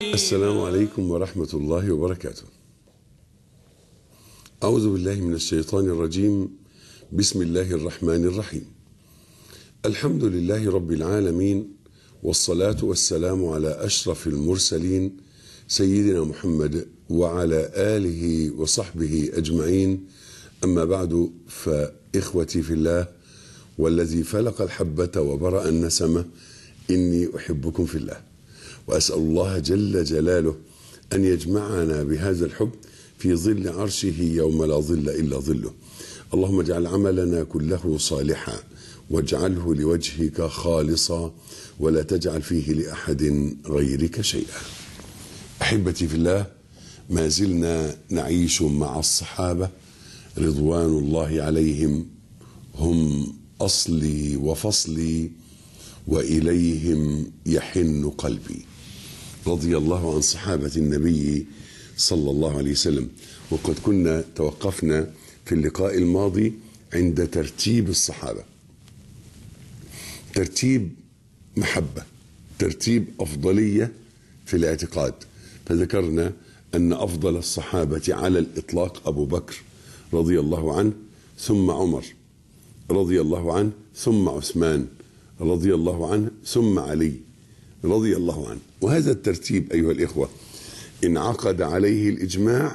السلام عليكم ورحمة الله وبركاته. أعوذ بالله من الشيطان الرجيم. بسم الله الرحمن الرحيم. الحمد لله رب العالمين، والصلاة والسلام على أشرف المرسلين سيدنا محمد وعلى آله وصحبه أجمعين. أما بعد، فإخوتي في الله والذي فلق الحبة وبرأ النسمة، إني أحبكم في الله، وأسأل الله جل جلاله أن يجمعنا بهذا الحب في ظل عرشه يوم لا ظل إلا ظله. اللهم اجعل عملنا كله صالحا، واجعله لوجهك خالصا، ولا تجعل فيه لأحد غيرك شيئا. أحبتي في الله، ما زلنا نعيش مع الصحابة رضوان الله عليهم، هم أصلي وفصلي، وإليهم يحن قلبي. رضي الله عن صحابة النبي صلى الله عليه وسلم. وقد كنا توقفنا في اللقاء الماضي عند ترتيب الصحابة، ترتيب محبة، ترتيب أفضلية في الاعتقاد. فذكرنا أن أفضل الصحابة على الإطلاق أبو بكر رضي الله عنه، ثم عمر رضي الله عنه، ثم عثمان رضي الله عنه، ثم علي رضي الله عنه. وهذا الترتيب أيها الإخوة انعقد عليه الإجماع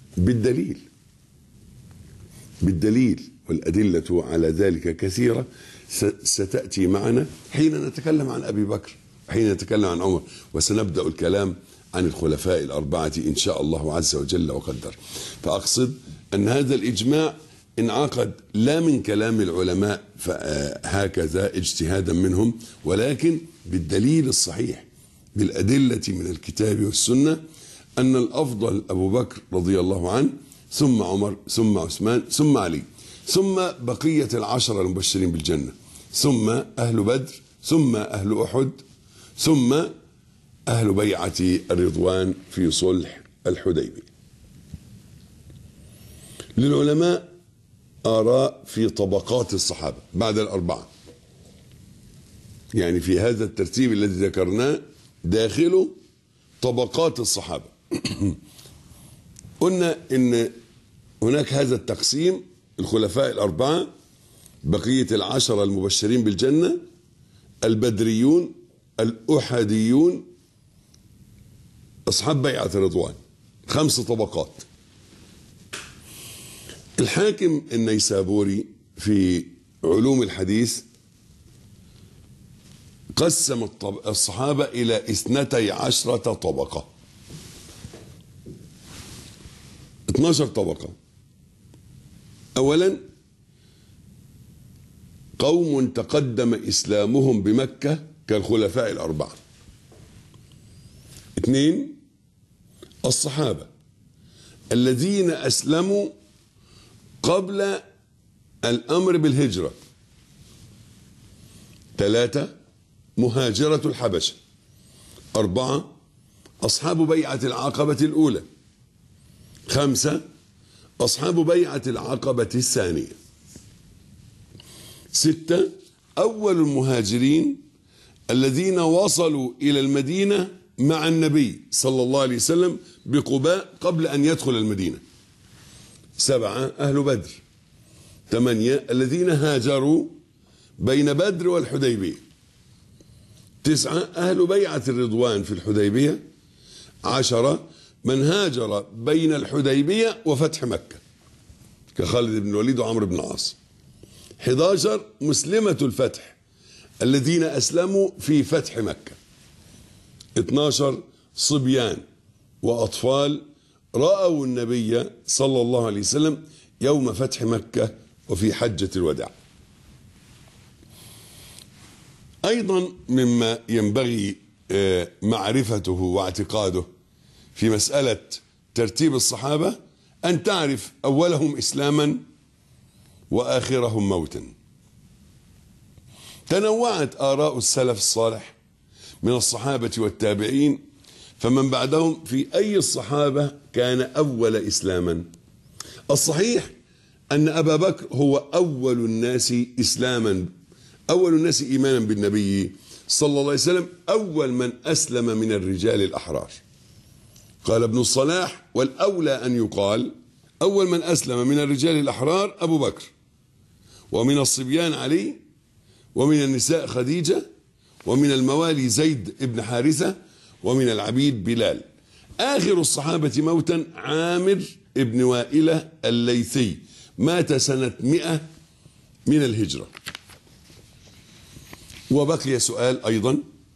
بالدليل، والأدلة على ذلك كثيرة ستأتي معنا حين نتكلم عن أبي بكر، حين نتكلم عن عمر، وسنبدأ الكلام عن الخلفاء الأربعة إن شاء الله عز وجل وقدر. فأقصد أن هذا الإجماع انعقد لا من كلام العلماء هكذا اجتهادا منهم، ولكن بالدليل الصحيح، بالأدلة من الكتاب والسنة، أن الأفضل أبو بكر رضي الله عنه، ثم عمر، ثم عثمان، ثم علي، ثم بقية العشرة المبشرين بالجنة، ثم أهل بدر، ثم أهل أحد، ثم أهل بيعة الرضوان في صلح الحديبية. للعلماء آراء في طبقات الصحابة بعد الأربعة، يعني في هذا الترتيب الذي ذكرناه داخله طبقات الصحابة. قلنا إن هناك هذا التقسيم: الخلفاء الأربعة، بقية العشرة المبشرين بالجنة، البدريون، الأحديون، أصحاب بيعة الرضوان. 5 طبقات. الحاكم النيسابوري في علوم الحديث قسم الصحابة إلى 12 طبقة، 12 طبقة. أولا، قوم تقدم إسلامهم بمكة كالخلفاء الأربعة. 2، الصحابة الذين أسلموا قبل الأمر بالهجرة. 3، مهاجرة الحبشة. 4، أصحاب بيعة العقبة الأولى. 5، أصحاب بيعة العقبة الثانية. 6، أول المهاجرين الذين وصلوا إلى المدينة مع النبي صلى الله عليه وسلم بقباء قبل أن يدخل المدينة. 7، أهل بدر. 8، الذين هاجروا بين بدر والحديبية. 9، أهل بيعة الرضوان في الحديبية. 10، من هاجر بين الحديبية وفتح مكة كخالد بن الوليد وعمرو بن العاص. 11، مسلمة الفتح الذين أسلموا في فتح مكة. 12، صبيان وأطفال رأوا النبي صلى الله عليه وسلم يوم فتح مكة وفي حجة الوداع. أيضا مما ينبغي معرفته واعتقاده في مسألة ترتيب الصحابة أن تعرف أولهم إسلاما وآخرهم موتا. تنوعت آراء السلف الصالح من الصحابة والتابعين، فمن بعدهم في أي الصحابة كان أول إسلاما. الصحيح أن أبا بكر هو أول الناس إسلاما، أول الناس إيمانا بالنبي صلى الله عليه وسلم، أول من أسلم من الرجال الأحرار. قال ابن الصلاح: والأولى أن يقال أول من أسلم من الرجال الأحرار أبو بكر، ومن الصبيان علي، ومن النساء خديجة، ومن الموالي زيد بن حارثة، ومن العبيد بلال. آخر الصحابة موتا عامر بن وائلة الليثي، مات سنة 100 من الهجرة. وبقي سؤال أيضا: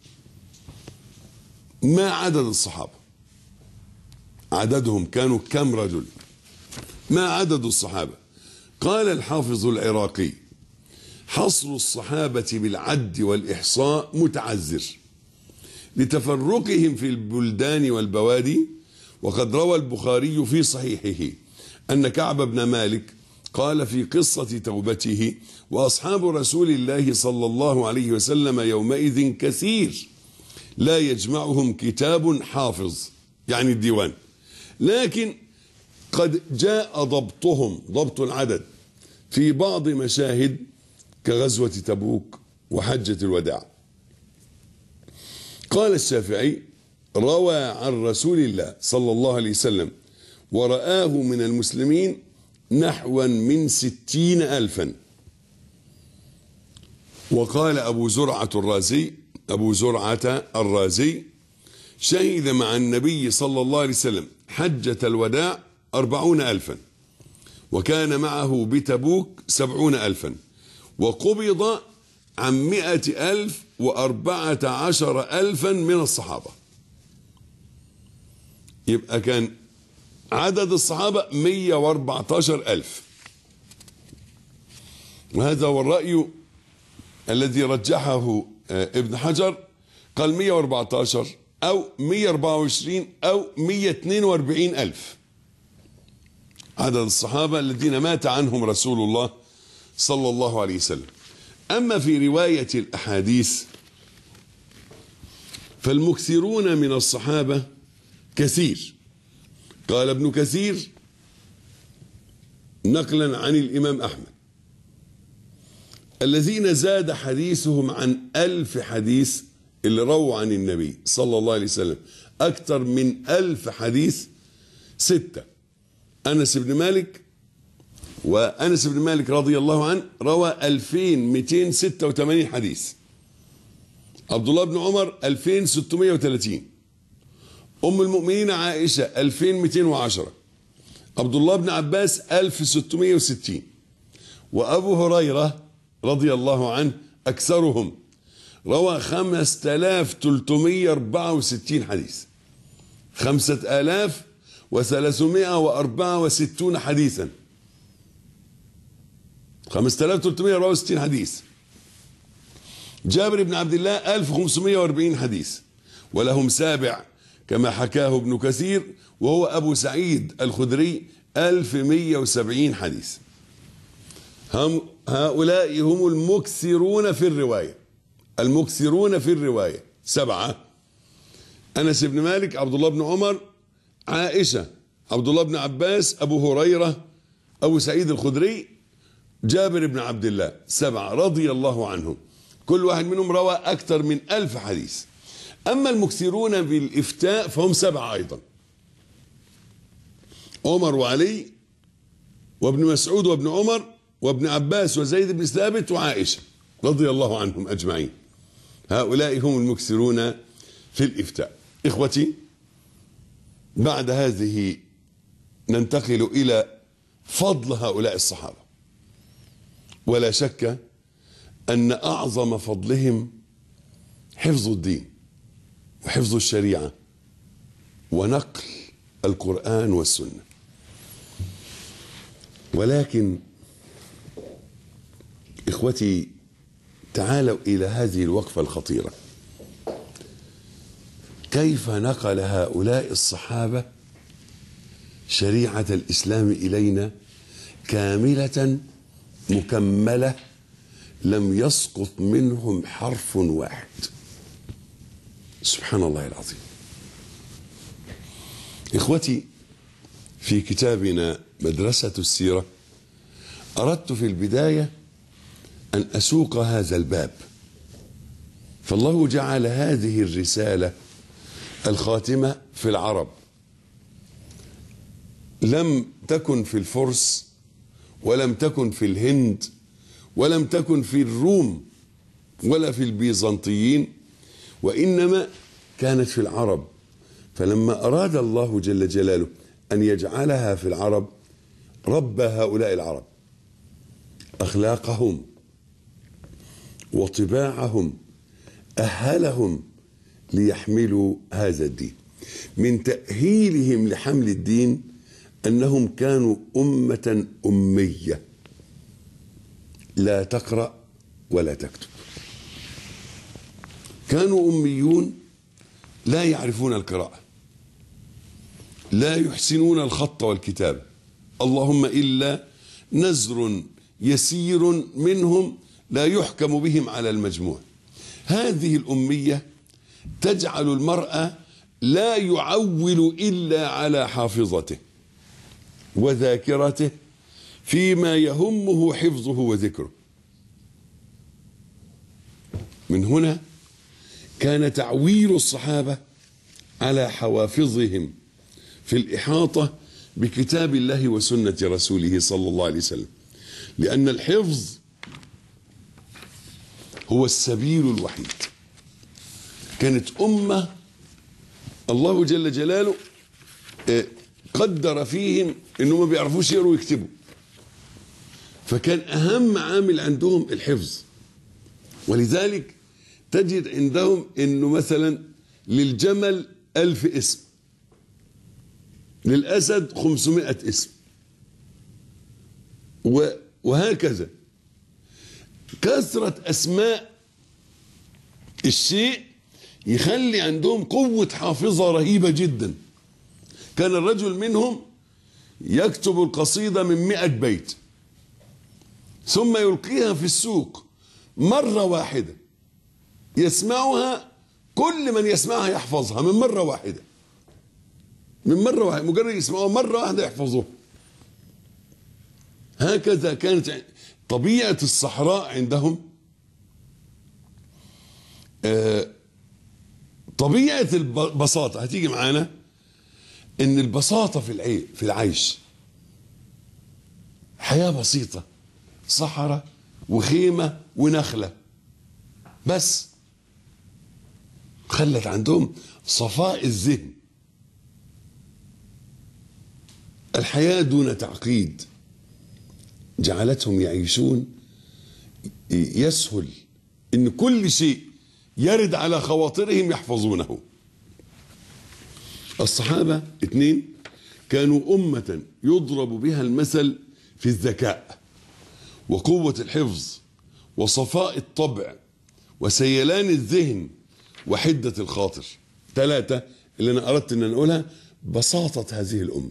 ما عدد الصحابة؟ عددهم كانوا كم رجل؟ ما عدد الصحابة؟ قال الحافظ العراقي: حصر الصحابة بالعد والإحصاء متعذر لتفرقهم في البلدان والبوادي. وقد روى البخاري في صحيحه أن كعب بن مالك قال في قصة توبته: وأصحاب رسول الله صلى الله عليه وسلم يومئذ كثير لا يجمعهم كتاب حافظ، يعني الديوان، لكن قد جاء ضبطهم، ضبط العدد، في بعض مشاهد كغزوة تبوك وحجة الوداع. قال الشافعي: روى عن رسول الله صلى الله عليه وسلم ورآه من المسلمين نحوا من 60,000. وقال أبو زرعة الرازي: شهد مع النبي صلى الله عليه وسلم حجة الوداع 40,000، وكان معه بتبوك 70,000، وقبض عن 114,000 من الصحابة. يبقى كان عدد الصحابة 114,000. وهذا هو الرأي الذي رجحه ابن حجر، قال 114 أو 124 أو 142,000 عدد الصحابة الذين مات عنهم رسول الله صلى الله عليه وسلم. أما في رواية الأحاديث فالمكثرون من الصحابة كثير. قال ابن كثير نقلا عن الإمام أحمد: الذين زاد حديثهم عن 1000 حديث، اللي رووا عن النبي صلى الله عليه وسلم أكثر من 1000 حديث 6: أنس بن مالك، وأنس بن مالك رضي الله عنه روى 2286 حديث. عبد الله بن عمر 2630. أم المؤمنين عائشة 2210. عبد الله بن عباس 1660. وأبو هريرة رضي الله عنه أكثرهم، روى 5364 حديث، 5364 حديثا، 5364 حديث. جابر بن عبد الله 1540 حديث، ولهم سابع كما حكاه ابن كثير وهو أبو سعيد الخدري 1170 حديث. هؤلاء هم المكثرون في الرواية. المكثرون في الرواية 7: أنس بن مالك، عبد الله بن عمر، عائشة، عبد الله بن عباس، أبو هريرة، أبو سعيد الخدري، جابر بن عبد الله، 7 رضي الله عنهم، كل واحد منهم روى أكثر من 1000 حديث. أما المكثرون بالإفتاء فهم 7 أيضا: عمر وعلي وابن مسعود وابن عمر وابن عباس وزيد بن ثابت وعائشة رضي الله عنهم أجمعين. هؤلاء هم المكثرون في الإفتاء. إخوتي، بعد هذه ننتقل إلى فضل هؤلاء الصحابة. ولا شك أن أعظم فضلهم حفظ الدين وحفظ الشريعة ونقل القرآن والسنة. ولكن إخوتي، تعالوا إلى هذه الوقفة الخطيرة: كيف نقل هؤلاء الصحابة شريعة الإسلام إلينا كاملة مكملة لم يسقط منهم حرف واحد؟ سبحان الله العظيم. إخوتي، في كتابنا مدرسة السيرة أردت في البداية أن أسوق هذا الباب، فالله جعل هذه الرسالة الخاتمة في العرب لم تكن في الفرس ولم تكن في الهند ولم تكن في الروم ولا في البيزنطيين، وإنما كانت في العرب. فلما أراد الله جل جلاله أن يجعلها في العرب ربى هؤلاء العرب، أخلاقهم وطباعهم أهلهم ليحملوا هذا الدين. من تأهيلهم لحمل الدين أنهم كانوا أمة أمية لا تقرأ ولا تكتب، كانوا أميون لا يعرفون القراءة، لا يحسنون الخط والكتابة، اللهم إلا نزر يسير منهم لا يحكم بهم على المجموع. هذه الأمية تجعل المرء لا يعول إلا على حافظته وذاكرته فيما يهمه حفظه وذكره. من هنا كان تعويل الصحابة على حوافظهم في الإحاطة بكتاب الله وسنة رسوله صلى الله عليه وسلم، لأن الحفظ هو السبيل الوحيد. كانت أمة الله جل جلاله قدر فيهم إنهم ما بيعرفوش يقروا ويكتبوا، فكان أهم عامل عندهم الحفظ. ولذلك تجد عندهم إنه مثلا للجمل 1000 اسم، للأسد 500 اسم، وهكذا. كثرة أسماء الشيء يخلي عندهم قوة حافظة رهيبة جدا. كان الرجل منهم يكتب القصيدة من 100 بيت ثم يلقيها في السوق مرة واحدة، يسمعها كل من يسمعها يحفظها من مرة واحدة، من مرة واحدة، مجرد يسمعوها مرة واحدة يحفظوها. هكذا كانت طبيعة الصحراء عندهم. طبيعة البساطة هتيجي معانا، ان البساطة في العيش، حياة بسيطة، صحراء وخيمة ونخلة بس، خلت عندهم صفاء الذهن. الحياة دون تعقيد جعلتهم يعيشون يسهل ان كل شيء يرد على خواطرهم يحفظونه. الصحابة 2 كانوا أمة يضرب بها المثل في الذكاء وقوة الحفظ وصفاء الطبع وسيلان الذهن وحدة الخاطر. 3 اللي أنا أردت أن أقولها: بساطة هذه الأمة،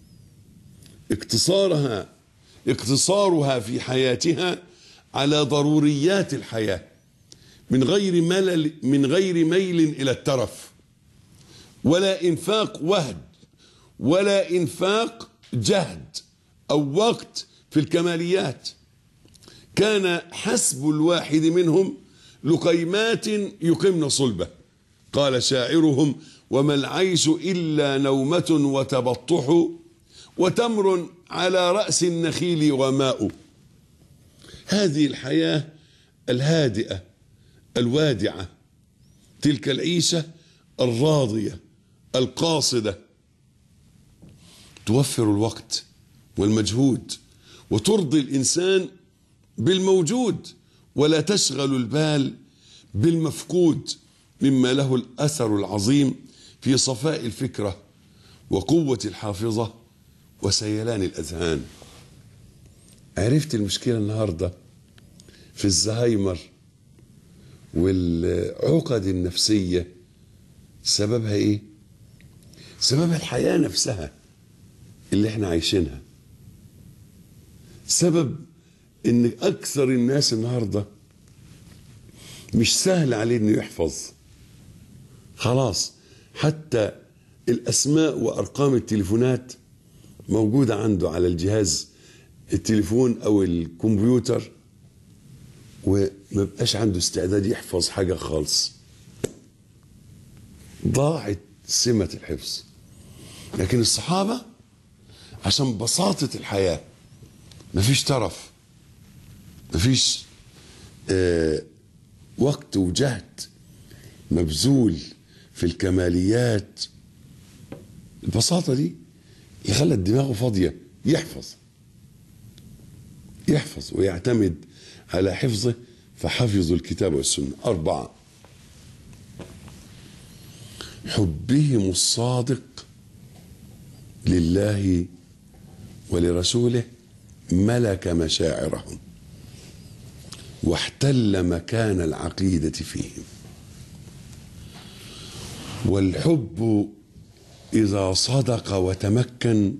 اقتصارها في حياتها على ضروريات الحياة من غير ميل إلى الترف، ولا إنفاق وهد، ولا إنفاق جهد أو وقت في الكماليات. كان حسب الواحد منهم لقيمات يقمن صلبه. قال شاعرهم: وما العيش إلا نومة وتبطح، وتمر على رأس النخيل وماء. هذه الحياة الهادئة الوادعة، تلك العيشة الراضية القاصدة، توفر الوقت والمجهود وترضي الإنسان بالموجود، ولا تشغل البال بالمفقود، مما له الأثر العظيم في صفاء الفكرة وقوة الحافظة وسيلان الأذهان. عرفت المشكلة النهاردة في الزهايمر والعقد النفسية سببها ايه؟ سببها الحياة نفسها اللي احنا عايشينها. سبب ان اكثر الناس النهاردة مش سهل عليه انه يحفظ، خلاص حتى الاسماء وارقام التليفونات موجودة عنده على الجهاز التليفون او الكمبيوتر، وما بقاش عنده استعداد يحفظ حاجة خالص. ضاعت سمة الحفظ. لكن الصحابة عشان بساطة الحياة، مفيش ترف، مفيش وقت وجهد مبذول في الكماليات. البساطة دي يخلي دماغه فاضية، يحفظ ويعتمد على حفظه، فحفظوا الكتاب والسنة. 4، حبهم الصادق لله ولرسوله ملك مشاعرهم واحتل مكان العقيدة فيهم. والحب إذا صدق وتمكن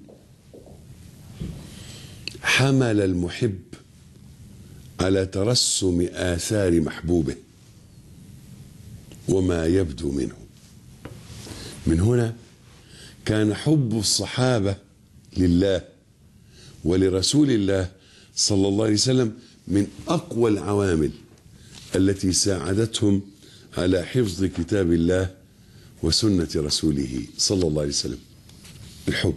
حمل المحب على ترسم آثار محبوبه وما يبدو منه. من هنا كان حب الصحابة لله ولرسول الله صلى الله عليه وسلم من أقوى العوامل التي ساعدتهم على حفظ كتاب الله وسنة رسوله صلى الله عليه وسلم. الحب،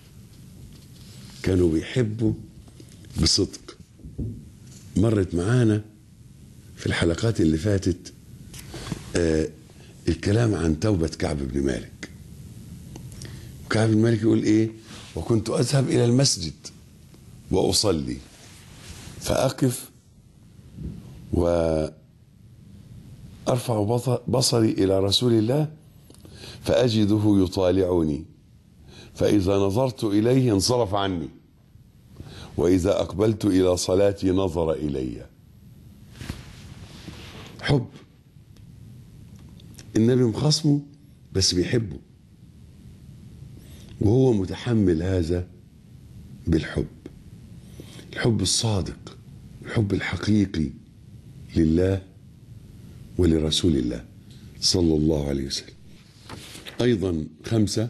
كانوا بيحبوا بصدق. مرت معانا في الحلقات اللي فاتت الكلام عن توبة كعب بن مالك. كعب بن مالك يقول ايه؟ وكنت اذهب الى المسجد واصلي فاقف وارفع بصري الى رسول الله فاجده يطالعني، فاذا نظرت اليه انصرف عني، واذا اقبلت الى صلاتي نظر الي. حب. النبي مخاصمه بس بيحبه، وهو متحمل هذا بالحب، الحب الصادق، الحب الحقيقي لله ولرسول الله صلى الله عليه وسلم. أيضا 5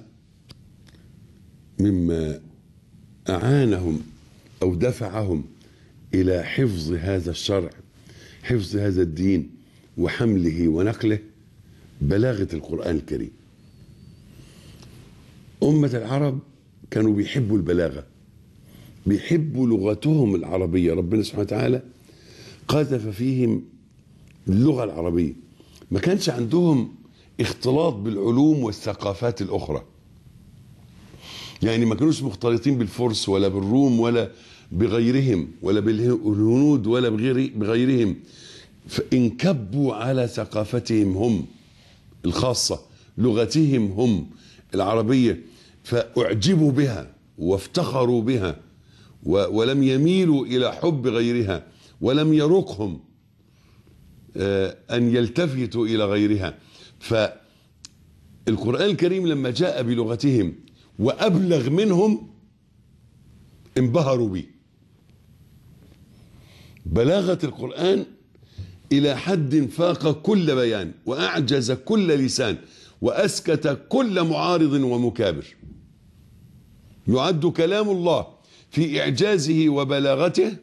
مما أعانهم أو دفعهم إلى حفظ هذا الشرع، حفظ هذا الدين وحمله ونقله، بلاغة القرآن الكريم. أمة العرب كانوا بيحبوا البلاغة، بيحبوا لغتهم العربية. ربنا سبحانه وتعالى قذف فيهم اللغة العربية، ما كانش عندهم اختلاط بالعلوم والثقافات الأخرى، يعني ما كانوش مختلطين بالفرس ولا بالروم ولا بغيرهم ولا بالهنود ولا بغيرهم، فانكبوا على ثقافتهم هم الخاصة، لغتهم هم العربية، فأعجبوا بها وافتخروا بها ولم يميلوا إلى حب غيرها، ولم يرقهم أن يلتفتوا إلى غيرها. فالقرآن الكريم لما جاء بلغتهم وأبلغ منهم انبهروا به. بلاغة القرآن إلى حد فاق كل بيان، وأعجز كل لسان، وأسكت كل معارض ومكابر. يعد كلام الله في إعجازه وبلاغته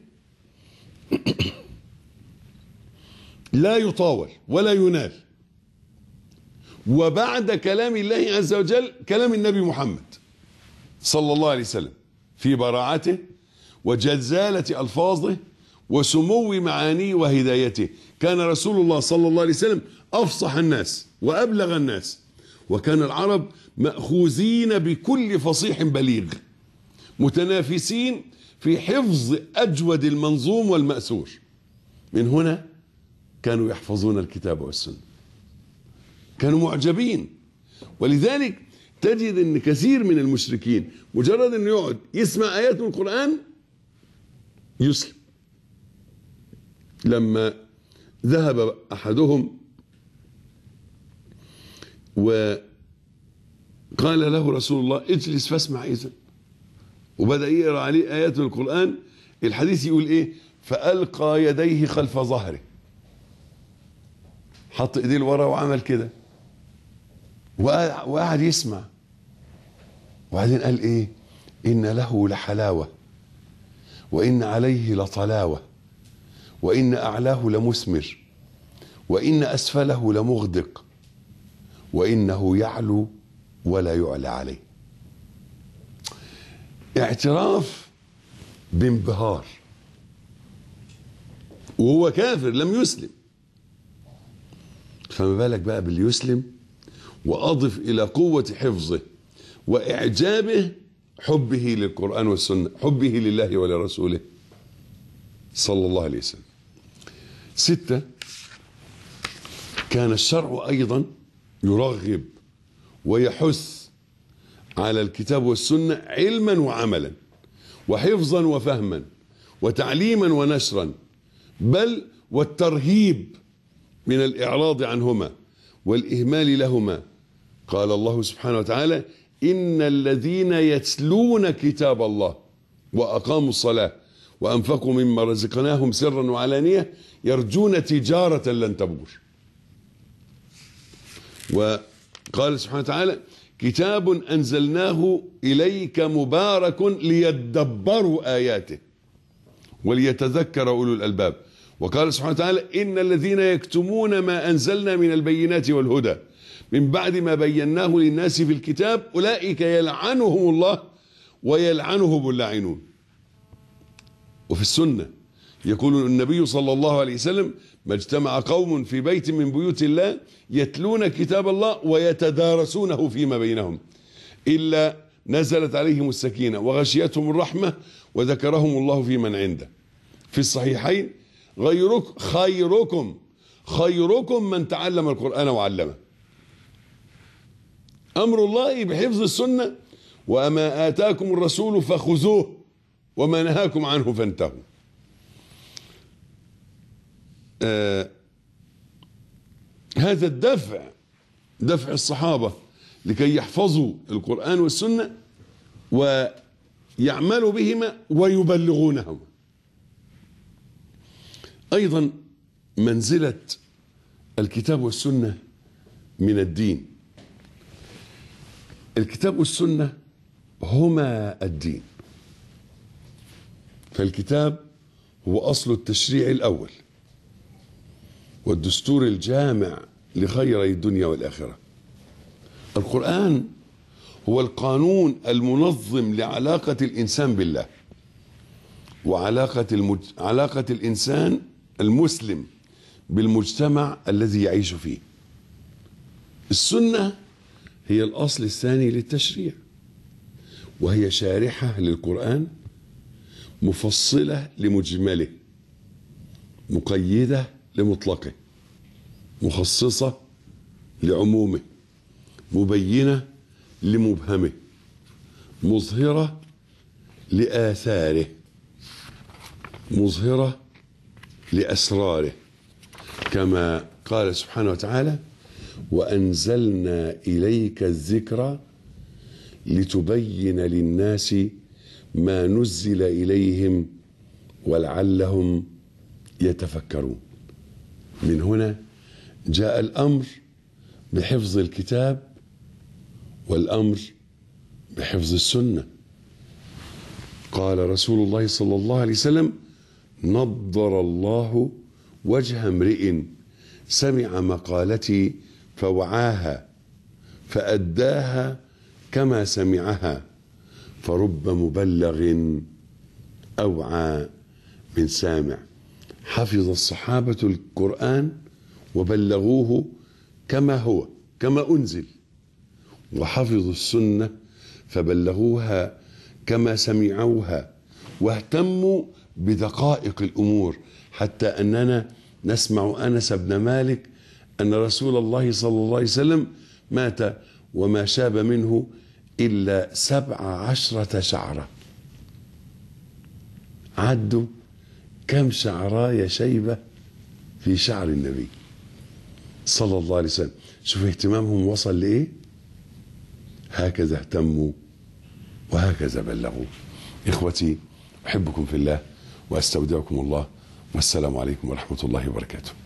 لا يطاول ولا ينال. وبعد كلام الله عز وجل كلام النبي محمد صلى الله عليه وسلم في براعته وجزالة ألفاظه وسمو معانيه وهدايته. كان رسول الله صلى الله عليه وسلم أفصح الناس وأبلغ الناس، وكان العرب مأخوذين بكل فصيح بليغ، متنافسين في حفظ أجود المنظوم والمأثور. من هنا كانوا يحفظون الكتاب والسنة، كانوا معجبين. ولذلك تجد أن كثير من المشركين مجرد أنه يقعد يسمع آيات من القرآن يسلم. لما ذهب أحدهم وقال له رسول الله اجلس فاسمع إذن، وبدأ يقرأ عليه آيات من القرآن، الحديث يقول إيه؟ فألقى يديه خلف ظهره، حط إيديه لورا وعمل كده وقعد يسمع. وبعدين قال إيه؟ إن له لحلاوة وإن عليه لطلاوة وإن أعلاه لمثمر وإن أسفله لمغدق وإنه يعلو ولا يعلى عليه. اعتراف بانبهار، وهو كافر لم يسلم، فما بالك بقى باللي يسلم. وأضف إلى قوة حفظه وإعجابه حبه للقرآن والسنة، حبه لله ولرسوله صلى الله عليه وسلم. 6، كان الشرع أيضا يرغب ويحث على الكتاب والسنة علما وعملا، وحفظا وفهما، وتعليما ونشرا، بل والترهيب من الإعراض عنهما والإهمال لهما. قال الله سبحانه وتعالى: إن الذين يتلون كتاب الله وأقاموا الصلاة وأنفقوا مما رزقناهم سرا وعلانية يرجون تجارة لن تبور. وقال سبحانه وتعالى: كتاب أنزلناه إليك مبارك ليدبروا آياته وليتذكر أولو الألباب. وقال سبحانه وتعالى: إن الذين يكتمون ما أنزلنا من البينات والهدى من بعد ما بيناه للناس في الكتاب أولئك يلعنهم الله ويلعنهم اللاعنون. وفي السنة يقول النبي صلى الله عليه وسلم: ما اجتمع قوم في بيت من بيوت الله يتلون كتاب الله ويتدارسونه فيما بينهم إلا نزلت عليهم السكينة وغشيتهم الرحمة وذكرهم الله في من عنده. في الصحيحين: خيركم من تعلم القرآن وعلمه. أمر الله بحفظ السنة: وما آتاكم الرسول فخذوه وما نهاكم عنه فانتهوا. هذا دفع الصحابة لكي يحفظوا القرآن والسنة ويعملوا بهما ويبلغونهما. أيضا منزلة الكتاب والسنة من الدين. الكتاب والسنة هما الدين، فالكتاب هو أصل التشريع الأول والدستور الجامع لخيري الدنيا والآخرة. القرآن هو القانون المنظم لعلاقة الإنسان بالله وعلاقة الإنسان المسلم بالمجتمع الذي يعيش فيه. السنة هي الأصل الثاني للتشريع، وهي شارحة للقرآن، مفصلة لمجمله، مقيدة لمطلقه، مخصصة لعمومه، مبينة لمبهمه، مظهرة لآثاره، مظهرة لأسراره، كما قال سبحانه وتعالى: وأنزلنا إليك الذكر لتبين للناس ما نزل إليهم ولعلهم يتفكرون. من هنا جاء الأمر بحفظ الكتاب والأمر بحفظ السنة. قال رسول الله صلى الله عليه وسلم: نضر الله وجه امرئ سمع مقالتي فوعاها فأداها كما سمعها، فرب مبلغ أوعى من سامع. حفظ الصحابة القرآن وبلغوه كما هو، كما أنزل، وحفظوا السنة فبلغوها كما سمعوها، واهتموا بدقائق الأمور، حتى أننا نسمع أنس بن مالك أن رسول الله صلى الله عليه وسلم مات وما شاب منه إلا 17 شعرة. عدوا كم شعراية شيبة في شعر النبي صلى الله عليه وسلم. شوف اهتمامهم وصل لإيه. هكذا اهتموا وهكذا بلغوا. إخوتي أحبكم في الله وأستودعكم الله، والسلام عليكم ورحمة الله وبركاته.